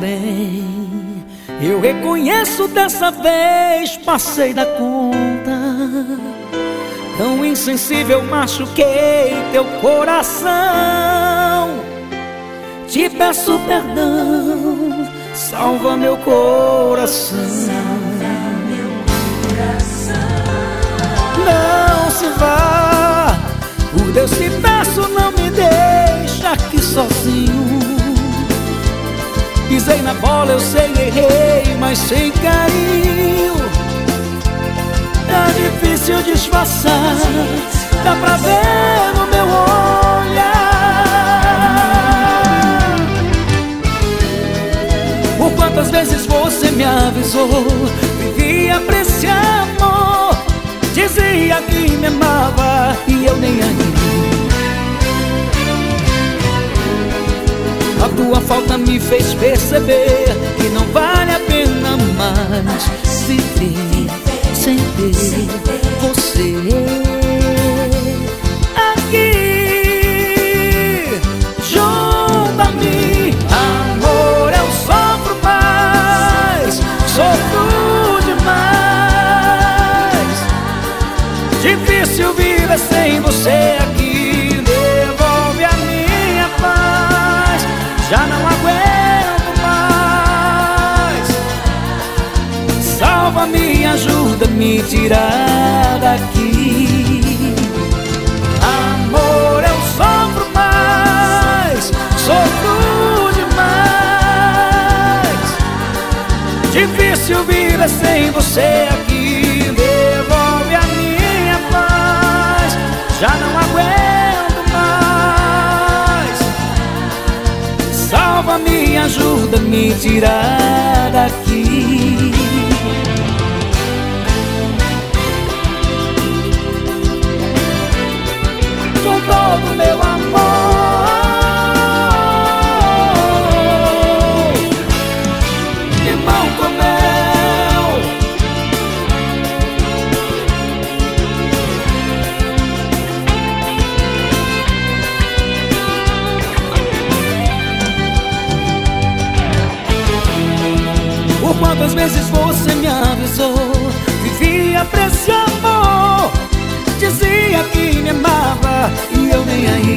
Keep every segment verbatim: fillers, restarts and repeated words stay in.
bem. Eu reconheço, dessa vez passei da conta. Tão insensível machuquei teu coração. Te peço perdão, salva meu coração. Não se vá, por Deus te peço, não me deixa aqui sozinho. Pisei na bola, eu sei, errei, mas sem carinho. Tá difícil disfarçar, dá pra ver no meu olhar. Por quantas vezes você me avisou, vivia pra esse amor. Dizia que me amava e eu nem aí. A tua falta me fez perceber que não vale a pena mais viver sem ter você aqui junto a mim. Amor, eu sofro mais, sofro demais. Difícil viver sem você aqui. Devolve a minha paz, já não aguento mais. Salva, me ajuda, me tirar daqui. Amor, eu sofro mais, sofro demais. Difícil viver sem você aqui. Devolve a minha paz, já não aguento mais. Salva, me ajuda, me tirar daqui. Com todo meu amor, limão com mel. Por quantas vezes você me avisou, vivia pra esse amor. Dizia que me amava e eu nem aí.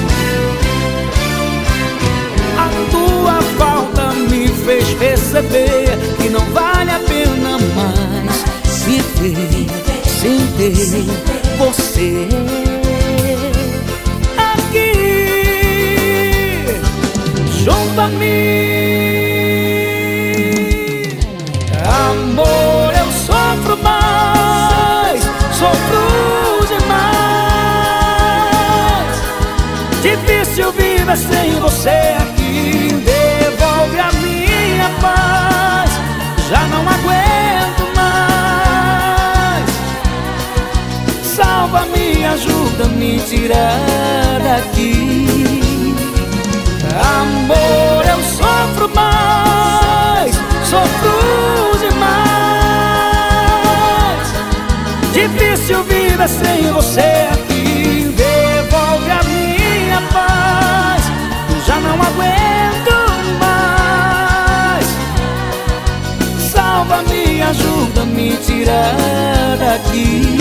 A tua falta me fez perceber que não vale a pena mais viver sem ter você aqui junto a mim. Amor, eu sofro mais, sofro demais. Difícil viver sem você aqui. Devolve a minha paz, já não aguento mais. Salva, me ajuda, me tirar daqui. Amor, eu sofro mais, sofro demais. Difícil viver sem você aqui. Devolve a minha paz, já não aguento mais. Salva, me ajuda, me tirar daqui.